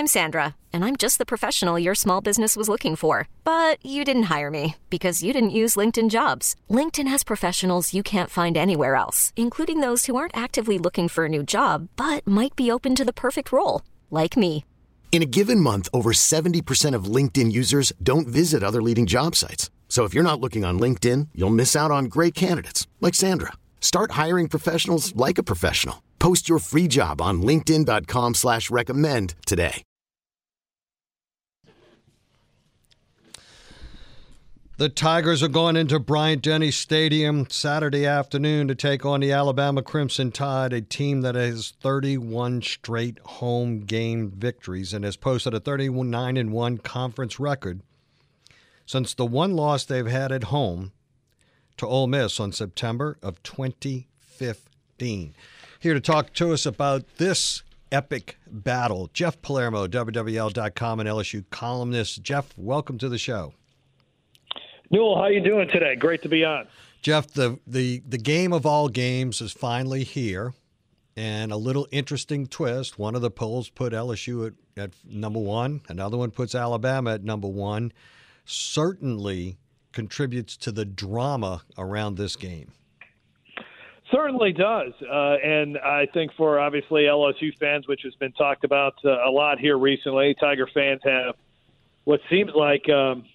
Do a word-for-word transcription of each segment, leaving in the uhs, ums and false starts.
I'm Sandra, and I'm just the professional your small business was looking for. But you didn't hire me because you didn't use LinkedIn Jobs. LinkedIn has professionals you can't find anywhere else, including those who aren't actively looking for a new job, but might be open to the perfect role, like me. In a given month, over seventy percent of LinkedIn users don't visit other leading job sites. So if you're not looking on LinkedIn, you'll miss out on great candidates like Sandra. Start hiring professionals like a professional. Post your free job on linkedin.com slash recommend today. The Tigers are going into Bryant-Denny Stadium Saturday afternoon to take on the Alabama Crimson Tide, a team that has thirty-one straight home game victories and has posted a thirty-nine and one conference record since the one loss they've had at home to Ole Miss on September of twenty fifteen. Here to talk to us about this epic battle, Jeff Palermo, W W L dot com and L S U columnist. Jeff, welcome to the show. Newell, how you doing today? Great to be on. Jeff, the, the, the game of all games is finally here, and a little interesting twist. One of the polls put L S U at, at number one. Another one puts Alabama at number one. Certainly contributes to the drama around this game. Certainly does. Uh, and I think for, obviously, L S U fans, which has been talked about uh, a lot here recently, Tiger fans have what seems like um,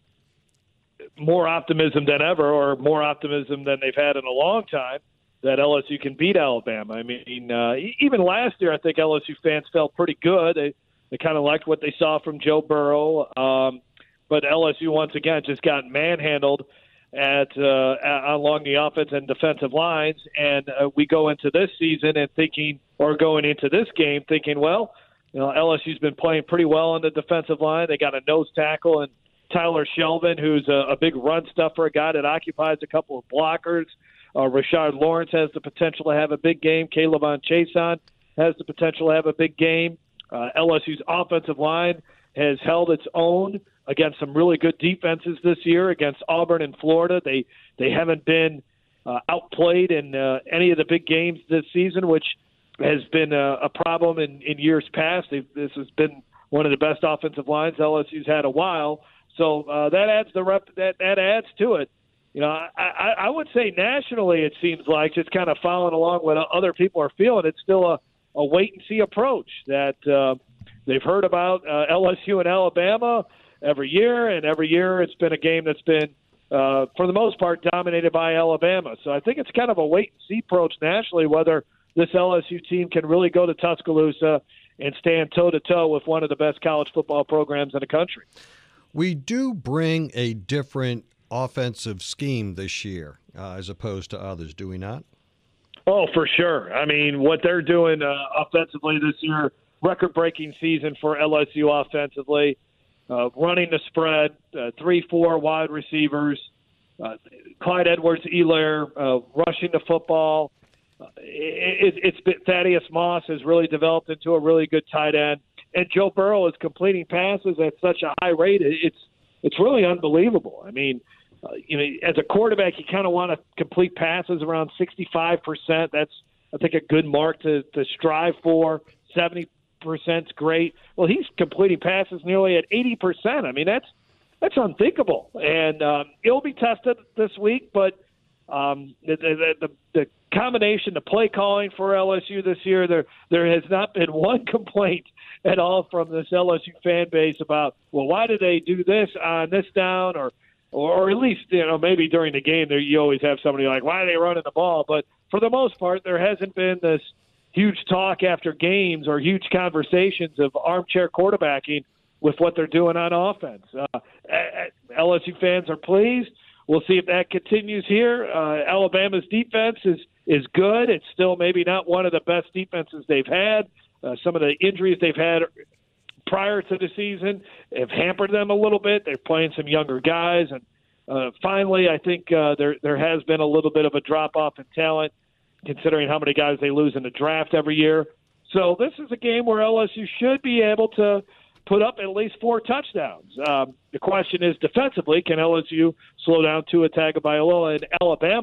more optimism than ever, or more optimism than they've had in a long time, that L S U can beat Alabama. I mean, uh, even last year, I think L S U fans felt pretty good. They, they kind of liked what they saw from Joe Burrow. Um, but L S U, once again, just got manhandled at uh, along the offense and defensive lines, and uh, we go into this season and thinking, or going into this game thinking, well, you know, L S U's been playing pretty well on the defensive line. They got a nose tackle and Tyler Shelvin, who's a, a big run stuffer, a guy that occupies a couple of blockers. Uh, Rashard Lawrence has the potential to have a big game. Caleb Chason has the potential to have a big game. Uh, L S U's offensive line has held its own against some really good defenses this year, against Auburn and Florida. They they haven't been uh, outplayed in uh, any of the big games this season, which has been a, a problem in, in years past. They've, this has been one of the best offensive lines L S U's had a while. So uh, that adds the rep, that that adds to it. You know, I, I, I would say nationally, it seems like, just kind of following along what other people are feeling, it's still a, a wait and see approach that uh, they've heard about uh, L S U and Alabama every year, and every year it's been a game that's been, uh, for the most part, dominated by Alabama. So I think it's kind of a wait and see approach nationally, whether this L S U team can really go to Tuscaloosa and stand toe to toe with one of the best college football programs in the country. We do bring a different offensive scheme this year uh, as opposed to others, do we not? Oh, for sure. I mean, what they're doing uh, offensively this year, record-breaking season for L S U offensively, uh, running the spread, uh, three, four wide receivers, uh, Clyde Edwards-Helaire uh, rushing the football. Uh, it, it's been, Thaddeus Moss has really developed into a really good tight end. And Joe Burrow is completing passes at such a high rate. It's it's really unbelievable. I mean, uh, you know, as a quarterback, you kind of want to complete passes around sixty-five percent. That's, I think, a good mark to, to strive for. seventy percent is great. Well, he's completing passes nearly at eighty percent. I mean, that's that's unthinkable. And um, it'll be tested this week, but um, the, the, the, the combination, the play calling for L S U this year, there there has not been one complaint at all from this L S U fan base about, well, why did they do this on this down, or, or or at least, you know, maybe during the game there you always have somebody like, why are they running the ball? But for the most part, there hasn't been this huge talk after games or huge conversations of armchair quarterbacking with what they're doing on offense. Uh, L S U fans are pleased. We'll see if that continues here. Uh, Alabama's defense is is good. It's still maybe not one of the best defenses they've had. Uh, some of the injuries they've had prior to the season have hampered them a little bit. They're playing some younger guys. And uh, finally, I think uh, there there has been a little bit of a drop-off in talent, considering how many guys they lose in the draft every year. So this is a game where L S U should be able to put up at least four touchdowns. Um, the question is, defensively, can L S U slow down Tua Tagovailoa and Alabama's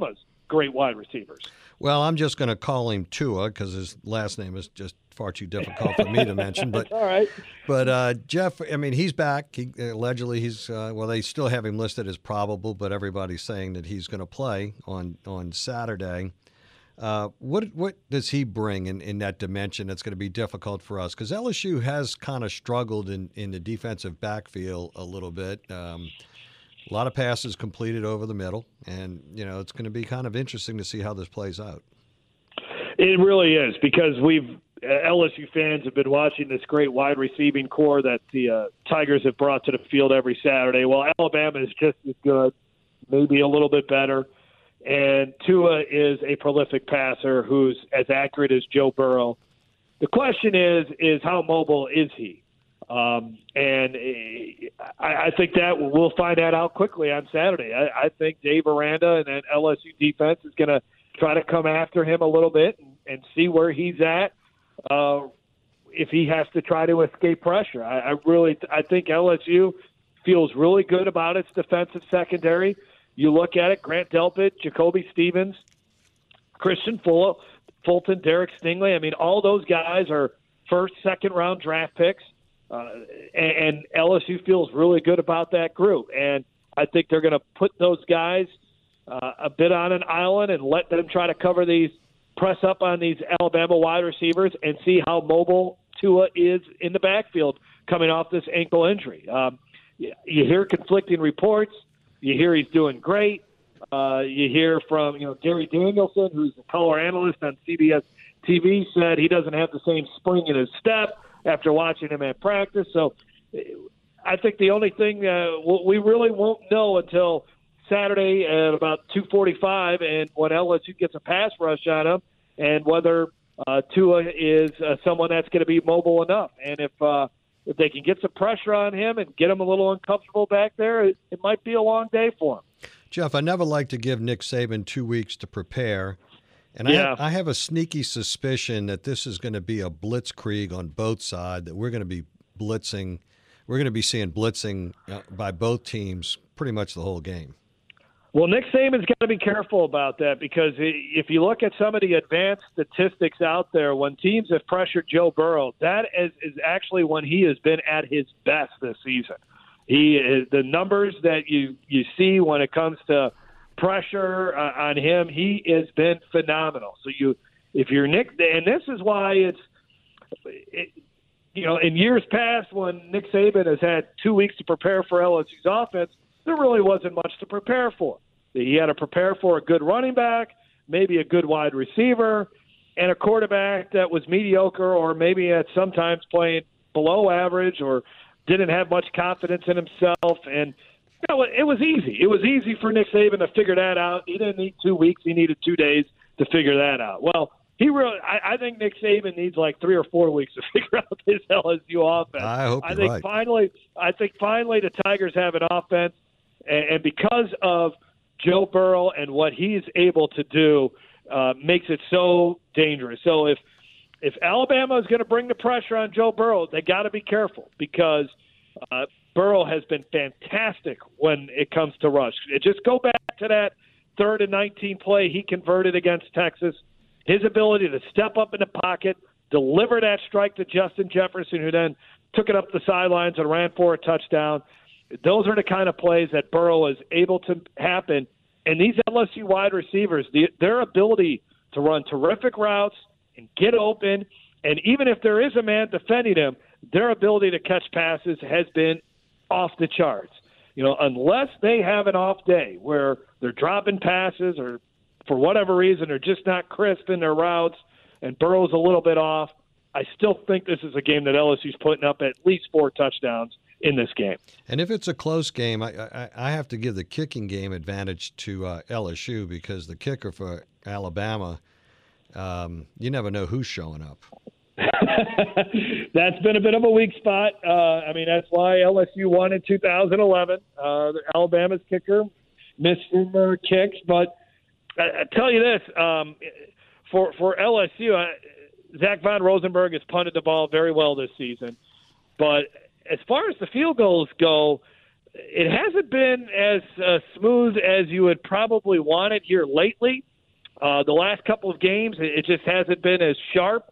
great wide receivers. Well, I'm just going to call him Tua because his last name is just far too difficult for me to mention. But all right. But uh, Jeff, I mean, he's back. He, allegedly, he's uh, well. They still have him listed as probable, but everybody's saying that he's going to play on on Saturday. Uh, what what does he bring in, in that dimension that's going to be difficult for us? Because L S U has kind of struggled in, in the defensive backfield a little bit. Um, a lot of passes completed over the middle, and you know it's going to be kind of interesting to see how this plays out. It really is, because we've L S U fans have been watching this great wide receiving core that the uh, Tigers have brought to the field every Saturday. Well, Alabama is just as good, maybe a little bit better. And Tua is a prolific passer who's as accurate as Joe Burrow. The question is, is how mobile is he? Um, and I, I think that we'll find that out quickly on Saturday. I, I think Dave Aranda and that L S U defense is going to try to come after him a little bit and, and see where he's at. Uh, if he has to try to escape pressure. I, I really, I think L S U feels really good about its defensive secondary. You look at it: Grant Delpit, Jacoby Stevens, Christian Full, Fulton, Derek Stingley. I mean, all those guys are first, second round draft picks, uh, and, and L S U feels really good about that group. And I think they're going to put those guys uh, a bit on an island and let them try to cover these, press up on these Alabama wide receivers, and see how mobile Tua is in the backfield coming off this ankle injury. Um, you, you hear conflicting reports. You hear he's doing great. Uh, you hear from, you know, Gary Danielson, who's the color analyst on C B S T V, said he doesn't have the same spring in his step after watching him at practice. So I think the only thing uh, we really won't know until Saturday at about two forty-five, and when L S U gets a pass rush on him, and whether uh, Tua is uh, someone that's going to be mobile enough. And if uh, if they can get some pressure on him and get him a little uncomfortable back there, it, it might be a long day for him. Jeff, I never like to give Nick Saban two weeks to prepare. And yeah. I, have, I have a sneaky suspicion that this is going to be a blitzkrieg on both sides, that we're going to be blitzing. We're going to be seeing blitzing uh, by both teams pretty much the whole game. Well, Nick Saban's got to be careful about that, because if you look at some of the advanced statistics out there, when teams have pressured Joe Burrow, that is, is actually when he has been at his best this season. He is, the numbers that you, you see when it comes to pressure uh, on him, he has been phenomenal. So you, if you're Nick, and this is why it's, it, you know, in years past when Nick Saban has had two weeks to prepare for L S U's offense, there really wasn't much to prepare for. He had to prepare for a good running back, maybe a good wide receiver, and a quarterback that was mediocre, or maybe at sometimes playing below average, or didn't have much confidence in himself. And you know, it was easy. It was easy for Nick Saban to figure that out. He didn't need two weeks. He needed two days to figure that out. Well, he really. I, I think Nick Saban needs like three or four weeks to figure out this L S U offense. I hope I you're think right. finally, I think finally the Tigers have an offense. And because of Joe Burrow and what he's able to do, uh, makes it so dangerous. So if if Alabama is going to bring the pressure on Joe Burrow, they got to be careful, because uh, Burrow has been fantastic when it comes to rush. Just go back to that third and nineteen play he converted against Texas. His ability to step up in the pocket, deliver that strike to Justin Jefferson, who then took it up the sidelines and ran for a touchdown. Those are the kind of plays that Burrow is able to happen. And these L S U wide receivers, the, their ability to run terrific routes and get open, and even if there is a man defending them, their ability to catch passes has been off the charts. You know, unless they have an off day where they're dropping passes, or for whatever reason they're just not crisp in their routes and Burrow's a little bit off, I still think this is a game that L S U's putting up at least four touchdowns in this game. And if it's a close game, I, I, I have to give the kicking game advantage to uh, L S U, because the kicker for Alabama, um, you never know who's showing up. That's been a bit of a weak spot. Uh, I mean, that's why L S U won in two thousand eleven. Uh, Alabama's kicker missed some uh, kicks. But I, I tell you this, um, for, for L S U, uh, Zach Von Rosenberg has punted the ball very well this season. But as far as the field goals go, it hasn't been as uh, smooth as you would probably want it here lately. Uh, the last couple of games, it, it just hasn't been as sharp.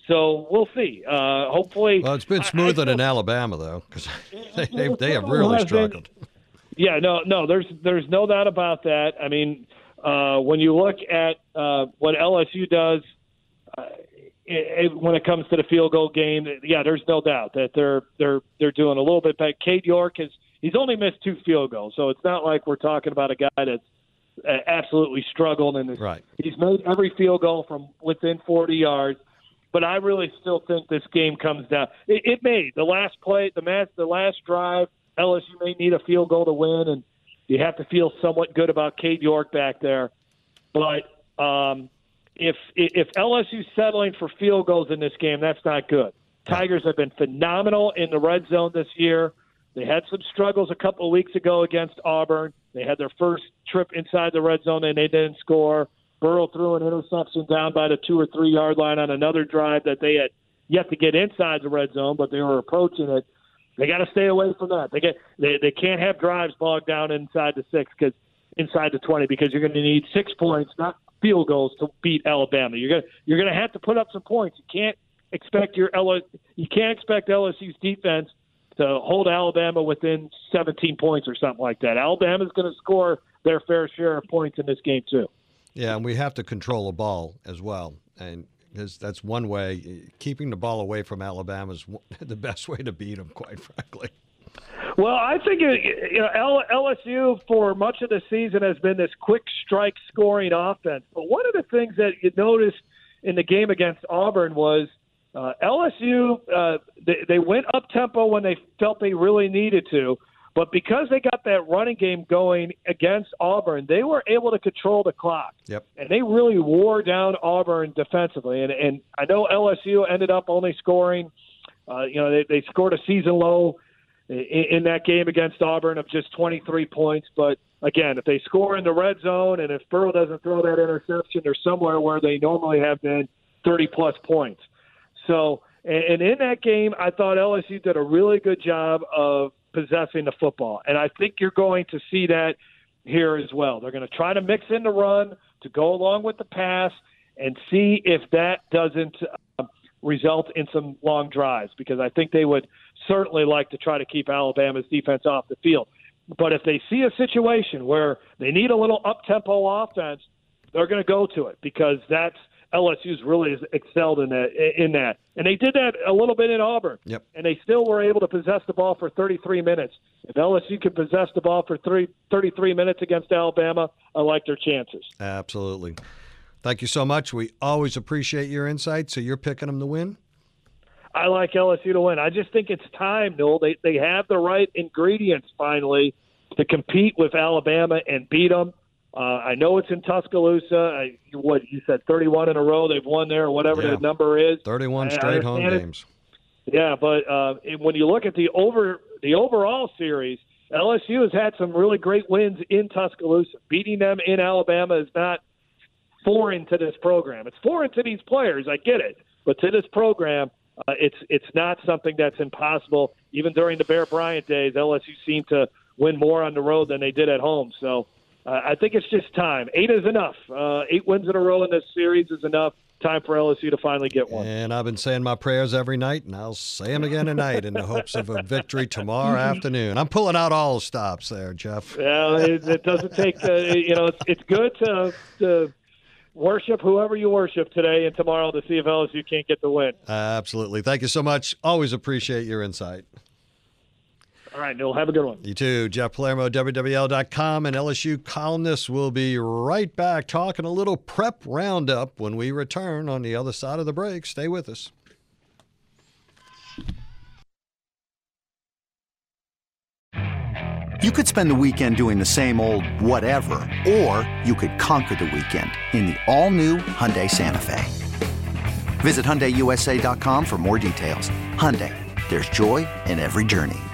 So we'll see. Uh, hopefully, well, it's been smoother than Alabama though, because they, they they have really struggled. Yeah, no, no. There's there's no doubt about that. I mean, uh, when you look at uh, what L S U does uh, it, it, when it comes to the field goal game, yeah, there's no doubt that they're they're they're doing a little bit better. Cade York has he's only missed two field goals, so it's not like we're talking about a guy that's uh, absolutely struggled and right. He's made every field goal from within forty yards. But I really still think this game comes down. It, it may. The last play, the match, the last drive, L S U may need a field goal to win, and you have to feel somewhat good about Cade York back there. But um, if if L S U's settling for field goals in this game, that's not good. Tigers have been phenomenal in the red zone this year. They had some struggles a couple of weeks ago against Auburn. They had their first trip inside the red zone, and they didn't score. Burrow threw an interception down by the two or three yard line on another drive that they had yet to get inside the red zone, but they were approaching it. They got to stay away from that. They get they, they can't have drives bogged down inside the six because inside the twenty because you're going to need six points, not field goals, to beat Alabama. You're going to you're going to have to put up some points. You can't expect your L S U, you can't expect L S U's defense to hold Alabama within seventeen points or something like that. Alabama's going to score their fair share of points in this game too. Yeah, and we have to control the ball as well, and because that's one way. Keeping the ball away from Alabama is the best way to beat them, quite frankly. Well, I think you know L S U for much of the season has been this quick strike scoring offense. But one of the things that you noticed in the game against Auburn was uh, L S U uh, they, they went up tempo when they felt they really needed to. But because they got that running game going against Auburn, they were able to control the clock. Yep. And they really wore down Auburn defensively. And, and I know L S U ended up only scoring, uh, you know, they, they scored a season low in, in that game against Auburn of just twenty-three points. But, again, if they score in the red zone and if Burrow doesn't throw that interception, they're somewhere where they normally have been thirty-plus points. So, and, and in that game, I thought L S U did a really good job of possessing the football. And I think you're going to see that here as well. They're going to try to mix in the run to go along with the pass and see if that doesn't uh, result in some long drives, because I think they would certainly like to try to keep Alabama's defense off the field. But if they see a situation where they need a little up-tempo offense, they're going to go to it, because that's L S U's really excelled in that, in that. And they did that a little bit in Auburn. Yep. And they still were able to possess the ball for thirty-three minutes. If L S U could possess the ball for three, thirty-three minutes against Alabama, I like their chances. Absolutely. Thank you so much. We always appreciate your insight. So you're picking them to win? I like L S U to win. I just think it's time, Noel. They, they have the right ingredients finally to compete with Alabama and beat them. Uh, I know it's in Tuscaloosa. I, what you said, thirty-one in a row they've won there, or whatever yeah. the number is. thirty-one straight home it. games. Yeah, but uh, when you look at the over the overall series, L S U has had some really great wins in Tuscaloosa. Beating them in Alabama is not foreign to this program. It's foreign to these players. I get it, but to this program, uh, it's it's not something that's impossible. Even during the Bear Bryant days, L S U seemed to win more on the road than they did at home. So. Uh, I think it's just time. Eight is enough. Uh, eight wins in a row in this series is enough. Time for L S U to finally get one. And I've been saying my prayers every night, and I'll say them again tonight in the hopes of a victory tomorrow afternoon. I'm pulling out all the stops there, Jeff. Yeah, it, it doesn't take, uh, you know, it's, it's good to, to worship whoever you worship today and tomorrow to see if L S U can't get the win. Uh, absolutely. Thank you so much. Always appreciate your insight. All right, Neil, have a good one. You too. Jeff Palermo, W W L dot com, and L S U columnist. Will be right back talking a little prep roundup when we return on the other side of the break. Stay with us. You could spend the weekend doing the same old whatever, or you could conquer the weekend in the all-new Hyundai Santa Fe. Visit Hyundai U S A dot com for more details. Hyundai, there's joy in every journey.